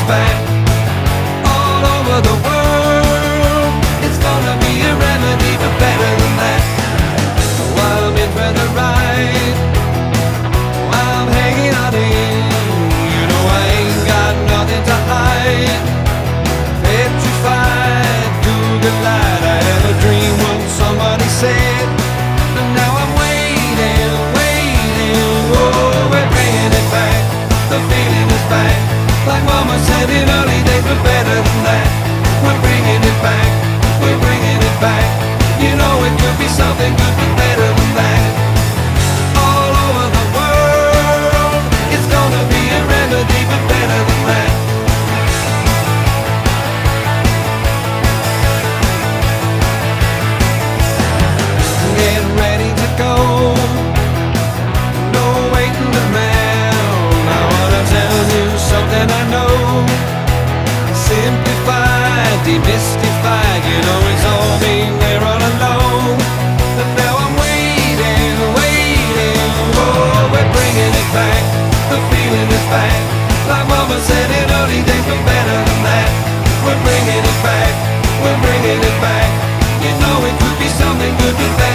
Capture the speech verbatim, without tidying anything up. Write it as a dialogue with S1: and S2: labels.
S1: back. All over the world, it's gonna be a remedy for better than that. While I'm in for the ride, while I'm hanging out in, you know I ain't got nothing to hide. Petrified through the light, I had a dream when somebody said, and now I'm waiting, waiting. Oh, we're bringing it back, the feeling is back. Like mama said in early days, we're better than that. We're bringing it back, we're bringing it back. You know it could be something good, but better than that. All over the world, it's gonna be a remedy, but better than that. Get ready to go, no waiting around. I wanna tell you something I know. Simplify, demystify, you know it's all been there all along. And now I'm waiting, waiting. Oh, we're bringing it back, the feeling is back. Like mama said in early days, we're better than that. We're bringing it back, we're bringing it back. You know it could be something good, but better.